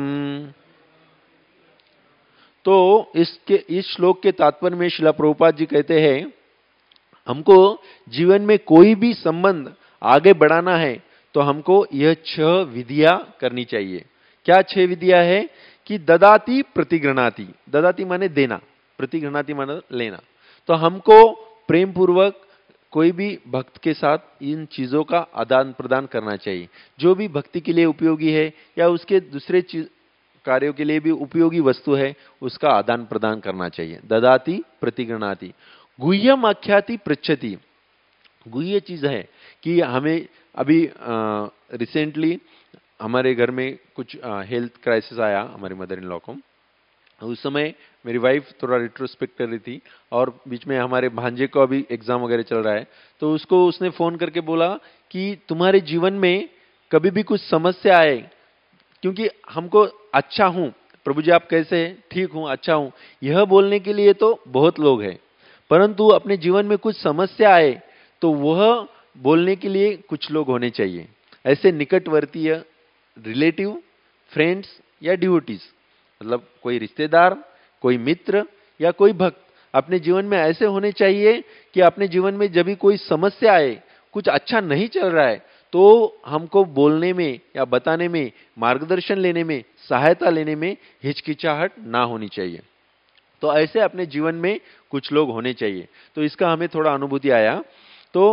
तो इसके इस श्लोक के तात्पर्य में श्रील प्रभुपाद जी कहते हैं हमको जीवन में कोई भी संबंध आगे बढ़ाना है तो हमको यह छह विधियां करनी चाहिए। क्या छह विधियां है कि ददाति प्रतिगृणाति, ददाति माने देना, प्रतिगृणाति माने लेना। तो हमको प्रेम पूर्वक कोई भी भक्त के साथ इन चीजों का आदान प्रदान करना चाहिए। जो भी भक्ति के लिए उपयोगी है या उसके दूसरे चीज कार्यों के लिए भी उपयोगी वस्तु है उसका आदान प्रदान करना चाहिए। ददाति प्रतिगृणाति। गुह्यम आख्याति पृच्छति। गुह्य चीज है कि हमें अभी रिसेंटली हमारे घर में कुछ हेल्थ क्राइसिस आया हमारी मदर इन लॉ को। उस समय मेरी वाइफ थोड़ा रिट्रोस्पेक्ट कर रही थी और बीच में हमारे भांजे को अभी एग्जाम वगैरह चल रहा है। तो उसको उसने फोन करके बोला कि तुम्हारे जीवन में कभी भी कुछ समस्या आए, क्योंकि हमको अच्छा हूं प्रभु जी आप कैसे हैं, ठीक हूं, अच्छा हूं, यह बोलने के लिए तो बहुत लोग हैं, परंतु अपने जीवन में कुछ समस्या आए तो वह बोलने के लिए कुछ लोग होने चाहिए। ऐसे निकटवर्तीय रिलेटिव, फ्रेंड्स या डिवोटीज, मतलब कोई रिश्तेदार, कोई मित्र या कोई भक्त अपने जीवन में ऐसे होने चाहिए कि अपने जीवन में जब भी कोई समस्या आए, कुछ अच्छा नहीं चल रहा है, तो हमको बोलने में या बताने में, मार्गदर्शन लेने में, सहायता लेने में हिचकिचाहट ना होनी चाहिए। तो ऐसे अपने जीवन में कुछ लोग होने चाहिए। तो इसका हमें थोड़ा अनुभूति आया। तो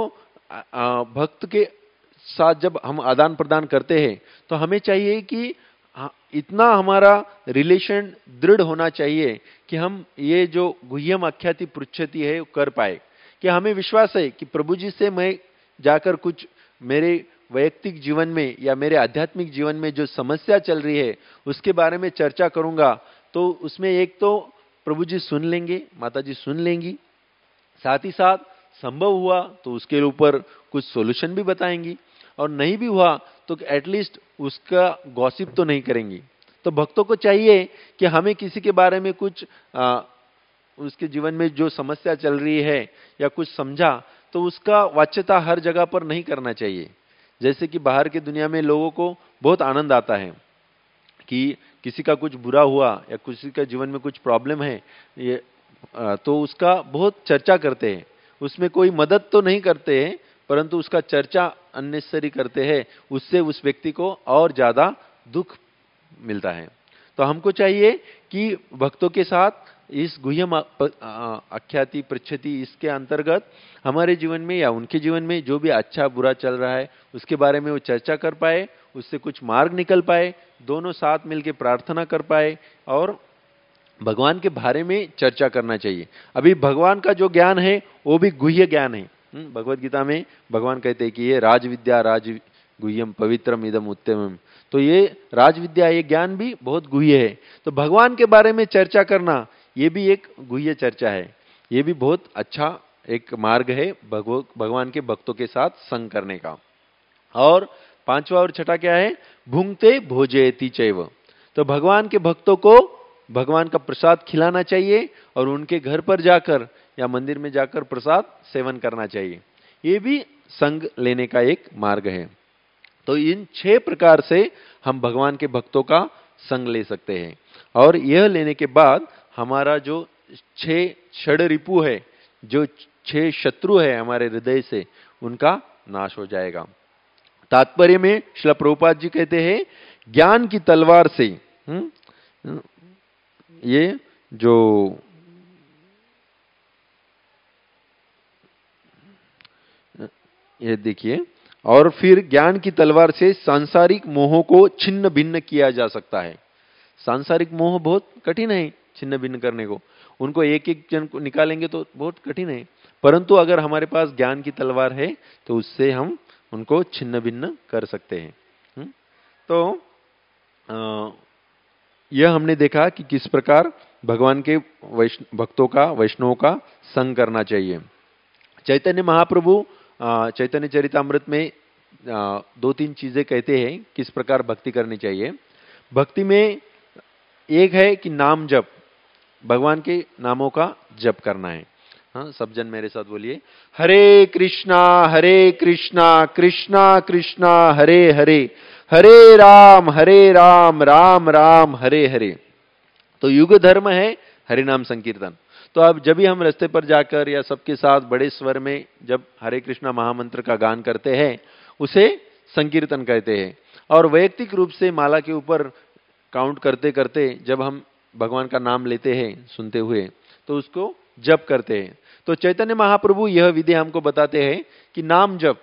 भक्त के साथ जब हम आदान प्रदान करते हैं तो हमें चाहिए कि इतना हमारा रिलेशन दृढ़ होना चाहिए कि हम ये जो गुह्यम आख्याति पृच्छति है कर पाए, कि हमें विश्वास है कि प्रभु जी से मैं जाकर कुछ मेरे वैयक्तिक जीवन में या मेरे आध्यात्मिक जीवन में जो समस्या चल रही है उसके बारे में चर्चा करूंगा, तो उसमें एक तो प्रभु जी सुन लेंगे, माता जी सुन लेंगी, साथ ही साथ संभव हुआ तो उसके ऊपर कुछ सॉल्यूशन भी बताएंगी, और नहीं भी हुआ तो एटलीस्ट उसका गॉसिप तो नहीं करेंगी। तो भक्तों को चाहिए कि हमें किसी के बारे में कुछ आ, उसके जीवन में जो समस्या चल रही है या कुछ समझा तो उसका वाच्यता हर जगह पर नहीं करना चाहिए। जैसे कि बाहर की दुनिया में लोगों को बहुत आनंद आता है कि किसी का कुछ बुरा हुआ या किसी का जीवन में कुछ प्रॉब्लम है, ये तो उसका बहुत चर्चा करते हैं, उसमें कोई मदद तो नहीं करते हैं परंतु उसका चर्चा अननेसेसरी करते हैं, उससे उस व्यक्ति को और ज्यादा दुख मिलता है। तो हमको चाहिए कि भक्तों के साथ इस गुह्यम आख्याति पृच्छति इसके अंतर्गत हमारे जीवन में या उनके जीवन में जो भी अच्छा बुरा चल रहा है उसके बारे में वो चर्चा कर पाए, उससे कुछ मार्ग निकल पाए, दोनों साथ मिलकर प्रार्थना कर पाए और भगवान के बारे में चर्चा करना चाहिए। अभी भगवान का जो ज्ञान है वो भी गुह्य ज्ञान है। भगवत गीता में भगवान कहते हैं कि ये राज विद्या राज गुह्यम पवित्रम इदम उत्तमम। तो ये राज विद्या, ये ज्ञान भी बहुत गुह्य है। तो भगवान के बारे में चर्चा करना ये भी एक गुह्य चर्चा है, ये भी बहुत अच्छा एक मार्ग है भगवान के भक्तों के साथ संग करने का। और पांचवा और छठा क्या है? भुंक्ते भोजयति चैव। तो भगवान के भक्तों को भगवान का प्रसाद खिलाना चाहिए और उनके घर पर जाकर या मंदिर में जाकर प्रसाद सेवन करना चाहिए। ये भी संग लेने का एक मार्ग है। तो इन छह प्रकार से हम भगवान के भक्तों का संग ले सकते हैं और यह लेने के बाद हमारा जो छह षड रिपु है, जो छह शत्रु है हमारे हृदय से, उनका नाश हो जाएगा। तात्पर्य में श्रील प्रभुपाद जी कहते हैं, ज्ञान की तलवार से हुँ? ये जो ये देखिए, और फिर ज्ञान की तलवार से सांसारिक मोहों को छिन्न भिन्न किया जा सकता है। सांसारिक मोह बहुत कठिन है छिन्न भिन्न करने को, उनको एक एक जन को निकालेंगे तो बहुत कठिन है, परंतु अगर हमारे पास ज्ञान की तलवार है तो उससे हम उनको छिन्न भिन्न कर सकते हैं। तो यह हमने देखा कि किस प्रकार भगवान के भक्तों का, वैष्णवों का संग करना चाहिए। चैतन्य महाप्रभु चैतन्य चरितामृत में दो तीन चीजें कहते हैं किस प्रकार भक्ति करनी चाहिए। भक्ति में एक है कि नाम जप, भगवान के नामों का जप करना है। हाँ, सब जन मेरे साथ बोलिए, हरे कृष्णा हरे कृष्णा कृष्णा कृष्णा हरे हरे, हरे राम हरे राम राम राम हरे हरे। तो युग धर्म है हरि नाम संकीर्तन। तो अब जब भी हम रास्ते पर जाकर या सबके साथ बड़े स्वर में जब हरे कृष्णा महामंत्र का गान करते हैं, उसे संकीर्तन कहते हैं। और वैयक्तिक रूप से माला के ऊपर काउंट करते करते जब हम भगवान का नाम लेते हैं सुनते हुए, तो उसको जप करते हैं। तो चैतन्य महाप्रभु यह विधि हमको बताते हैं कि नाम जप,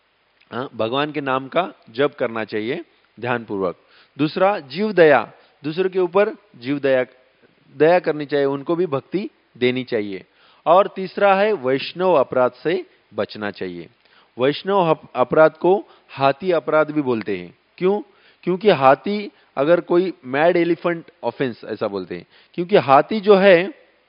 भगवान के नाम का जप करना चाहिए ध्यान पूर्वक। दूसरा, जीव दया, दूसरों के ऊपर जीव दया दया करनी चाहिए, उनको भी भक्ति देनी चाहिए। और तीसरा है वैष्णव अपराध से बचना चाहिए। वैष्णव अपराध को हाथी अपराध भी बोलते हैं। क्यों? क्योंकि हाथी, अगर कोई मैड एलिफेंट ऑफेंस ऐसा बोलते हैं, क्योंकि हाथी जो है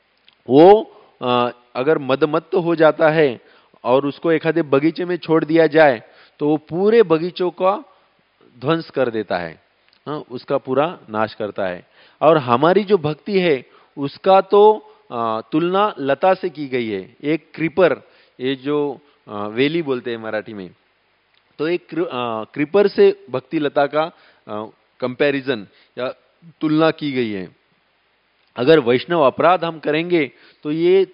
वो अगर मदमत्त हो जाता है और उसको एक आधे बगीचे में छोड़ दिया जाए तो वो पूरे बगीचों का ध्वंस कर देता है, उसका पूरा नाश करता है। और हमारी जो भक्ति है उसका तो तुलना लता से की गई है। एक क्रीपर, ये जो वेली बोलते हैं मराठी में, तो एक क्रीपर से भक्ति लता का कंपैरिजन या तुलना की गई है। अगर वैष्णव अपराध हम करेंगे तो ये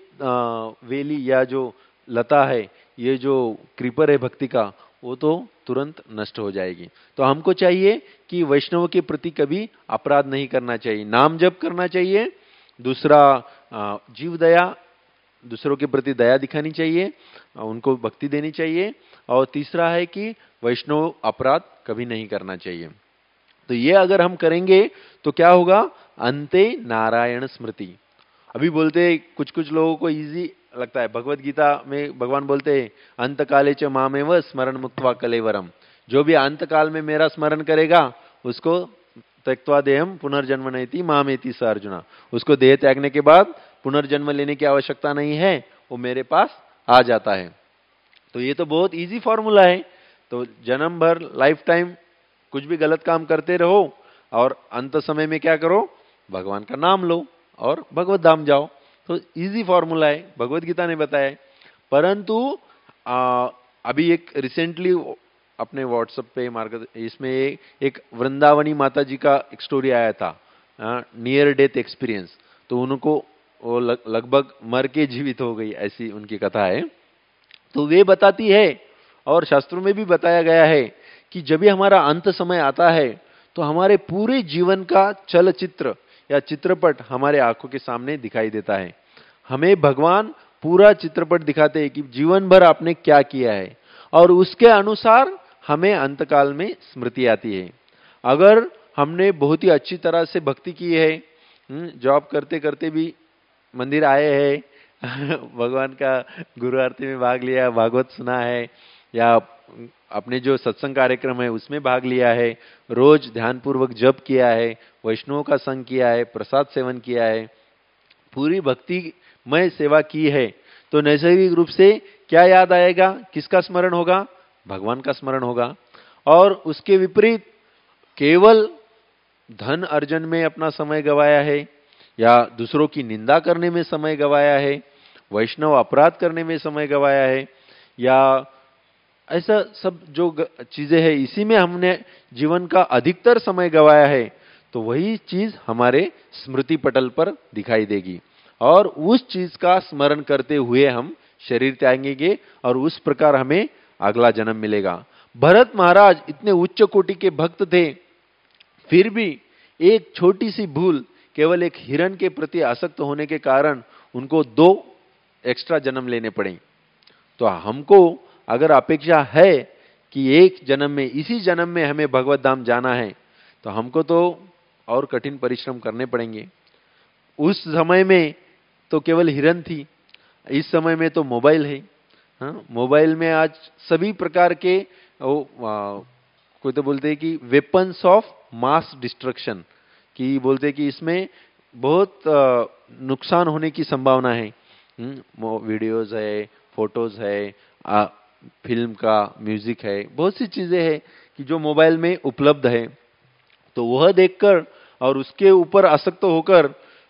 वेली या जो लता है, ये जो क्रीपर है भक्ति का, वो तो तुरंत नष्ट हो जाएगी। तो हमको चाहिए कि वैष्णव के प्रति कभी अपराध नहीं करना चाहिए, नाम जप करना चाहिए। दूसरा, जीव दया, दूसरों के प्रति दया दिखानी चाहिए, उनको भक्ति देनी चाहिए। और तीसरा है कि वैष्णव अपराध कभी नहीं करना चाहिए। तो ये अगर हम करेंगे तो क्या होगा? अंते नारायण स्मृति। अभी बोलते कुछ कुछ लोगों को इजी लगता है, भगवत गीता में भगवान बोलते हैं, अंत काले च मामेव स्मरण मुक्त्वा कलेवरम। जो भी अंत काल में मेरा स्मरण करेगा उसको त्यक्त्वा देहम पुनर्जन्म नैति मामेति स अर्जुना, उसको देह त्यागने के बाद पुनर्जन्म लेने की आवश्यकता नहीं है, वो मेरे पास आ जाता है। तो ये तो बहुत इजी फॉर्मूला है। तो जन्म भर लाइफ टाइम कुछ भी गलत काम करते रहो और अंत समय में क्या करो? भगवान का नाम लो और भगवत धाम जाओ। तो इजी फॉर्मूला है, भगवत गीता ने बताया। परंतु आ, अभी एक रिसेंटली अपने व्हाट्सएप पे मार्ग इसमें एक, एक वृंदावनी माता जी का एक स्टोरी आया था, नियर डेथ एक्सपीरियंस। तो उनको वो लग, लगभग मर के जीवित हो गई, ऐसी उनकी कथा है। तो वे बताती है और शास्त्रों में भी बताया गया है कि जब भी हमारा अंत समय आता है तो हमारे पूरे जीवन का चलचित्र या चित्रपट हमारे आंखों के सामने दिखाई देता है। हमें भगवान पूरा चित्रपट दिखाते हैं कि जीवन भर आपने क्या किया है, और उसके अनुसार हमें अंतकाल में स्मृति आती है। अगर हमने बहुत ही अच्छी तरह से भक्ति की है, जॉब करते करते भी मंदिर आए हैं, भगवान का गुरु आरती में भाग लिया, भागवत सुना है, या अपने जो सत्संग कार्यक्रम है उसमें भाग लिया है, रोज ध्यानपूर्वक जप किया है, वैष्णवों का संग किया है, प्रसाद सेवन किया है, पूरी भक्तिमय सेवा की है, तो नैसर्गिक रूप से क्या याद आएगा? किसका स्मरण होगा? भगवान का स्मरण होगा। और उसके विपरीत केवल धन अर्जन में अपना समय गवाया है, या दूसरों की निंदा करने में समय गवाया है, वैष्णव अपराध करने में समय गवाया है, या ऐसा सब जो चीजें हैं इसी में हमने जीवन का अधिकतर समय गवाया है, तो वही चीज हमारे स्मृति पटल पर दिखाई देगी और उस चीज का स्मरण करते हुए हम शरीर त्यागेंगे और उस प्रकार हमें अगला जन्म मिलेगा। भरत महाराज इतने उच्च कोटि के भक्त थे, फिर भी एक छोटी सी भूल, केवल एक हिरण के प्रति आसक्त होने के कारण उनको दो एक्स्ट्रा जन्म लेने पड़े। तो हमको अगर अपेक्षा है कि एक जन्म में, इसी जन्म में हमें भगवत धाम जाना है, तो हमको तो और कठिन परिश्रम करने पड़ेंगे। उस समय में तो केवल हिरण थी, इस समय में तो मोबाइल है। हाँ, मोबाइल में आज सभी प्रकार के ओ, आ, कोई तो बोलते हैं कि वेपन्स ऑफ मास डिस्ट्रक्शन, कि बोलते हैं कि इसमें बहुत आ, नुकसान होने की संभावना है। वीडियोज है, फोटोज है, आ, फिल्म का म्यूजिक है, बहुत सी चीजें हैं कि जो मोबाइल में उपलब्ध है। तो वह देखकर और उसके ऊपर आसक्त होकर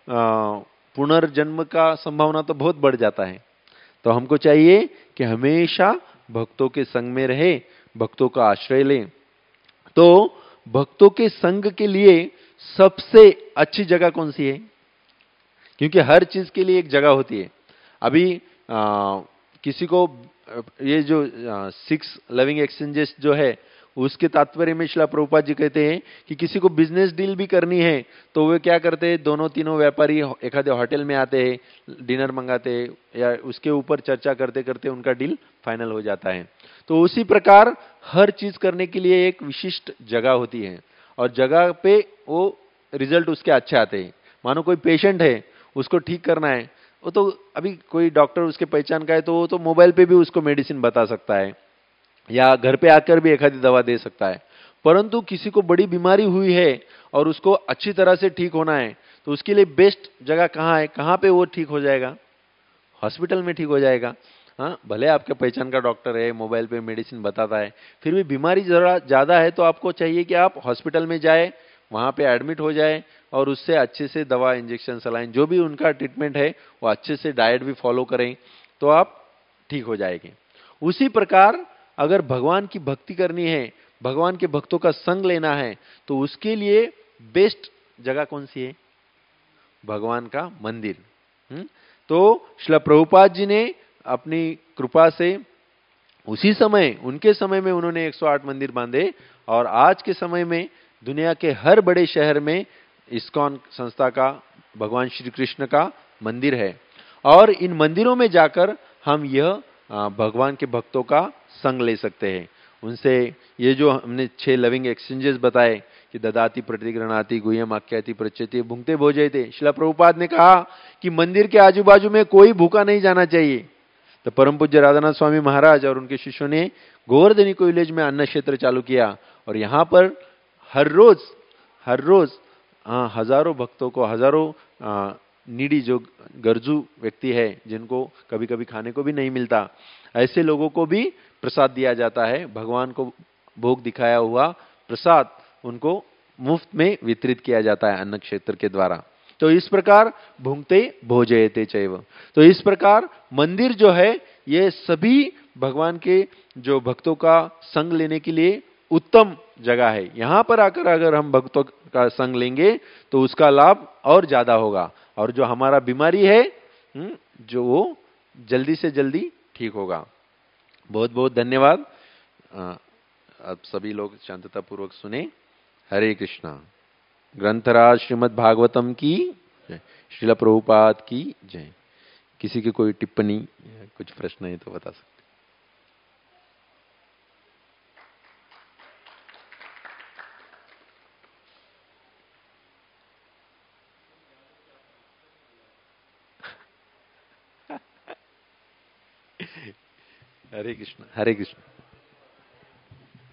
पुनर्जन्म का संभावना तो बहुत बढ़ जाता है। तो हमको चाहिए कि हमेशा भक्तों के संग में रहे, भक्तों का आश्रय लें। तो भक्तों के संग के लिए सबसे अच्छी जगह कौन सी है? क्योंकि हर चीज के लिए एक जगह होती है। अभी आ, किसी को ये जो सिक्स लविंग एक्सचेंजेस जो है, उसके तात्पर्य में श्रील प्रभुपाद जी कहते हैं कि किसी को बिजनेस डील भी करनी है तो वे क्या करते हैं, दोनों तीनों व्यापारी एक आधे होटल में आते हैं, डिनर मंगाते हैं, या उसके ऊपर चर्चा करते करते उनका डील फाइनल हो जाता है। तो उसी प्रकार हर चीज करने के लिए एक विशिष्ट जगह होती है और जगह पे वो रिजल्ट उसके अच्छे आते हैं। मानो कोई पेशेंट है, उसको ठीक करना है, वो तो अभी कोई डॉक्टर उसके पहचान का है तो वो तो मोबाइल पे भी उसको मेडिसिन बता सकता है या घर पे आकर भी एक आधी दवा दे सकता है। परंतु किसी को बड़ी बीमारी हुई है और उसको अच्छी तरह से ठीक होना है, तो उसके लिए बेस्ट जगह कहाँ है, कहाँ पे वो ठीक हो जाएगा? हॉस्पिटल में ठीक हो जाएगा। हाँ, भले आपके पहचान का डॉक्टर है, मोबाइल पे मेडिसिन बताता है, फिर भी बीमारी जरा ज्यादा है तो आपको चाहिए कि आप हॉस्पिटल में जाए, वहां पे एडमिट हो जाए और उससे अच्छे से दवा, इंजेक्शन, सलाइन, जो भी उनका ट्रीटमेंट है वो अच्छे से, डाइट भी फॉलो करें तो आप ठीक हो जाएंगे। उसी प्रकार अगर भगवान की भक्ति करनी है, भगवान के भक्तों का संग लेना है, तो उसके लिए बेस्ट जगह कौन सी है? भगवान का मंदिर। हुँ? तो श्रील प्रभुपाद जी ने अपनी कृपा से उसी समय, उनके समय में उन्होंने एक सौ आठ मंदिर बांधे और आज के समय में दुनिया के हर बड़े शहर में इस्कॉन संस्था का, भगवान श्री कृष्ण का मंदिर है। और इन मंदिरों में जाकर हम यह भगवान के भक्तों का संग ले सकते हैं। उनसे ये जो हमने छह लविंग एक्सचेंजेस बताए कि ददाति, प्रतिगृणाति, गुह्यम आख्याति, प्रच्यति, भुंगते भोजयते, श्रील प्रभुपाद ने कहा कि मंदिर के आजू बाजू में कोई भूखा नहीं जाना चाहिए। तो परम पूज्य राधानाथ स्वामी महाराज और उनके शिष्यों ने गोवर्धनी को विलेज में अन्न क्षेत्र चालू किया और यहाँ पर हर रोज हर रोज हाँ, हजारों भक्तों को, हजारों आ, नीडी, जो गरजू व्यक्ति है जिनको कभी कभी खाने को भी नहीं मिलता, ऐसे लोगों को भी प्रसाद दिया जाता है। भगवान को भोग दिखाया हुआ प्रसाद उनको मुफ्त में वितरित किया जाता है अन्न क्षेत्र के द्वारा। तो इस प्रकार भुंगते भोजयते चैव। तो इस प्रकार मंदिर जो है ये सभी भगवान के जो भक्तों का संग लेने के लिए उत्तम जगह है। यहां पर आकर अगर हम भक्तों का संग लेंगे तो उसका लाभ और ज्यादा होगा और जो हमारा बीमारी है जो वो जल्दी से जल्दी ठीक होगा। बहुत बहुत धन्यवाद। अब सभी लोग शांतता पूर्वक सुने। हरे कृष्णा। ग्रंथराज श्रीमद् भागवतम की जय, श्रील प्रभुपाद की जय। किसी की कोई टिप्पणी, कुछ प्रश्न है तो बता सकते। हरे कृष्ण, हरे कृष्ण।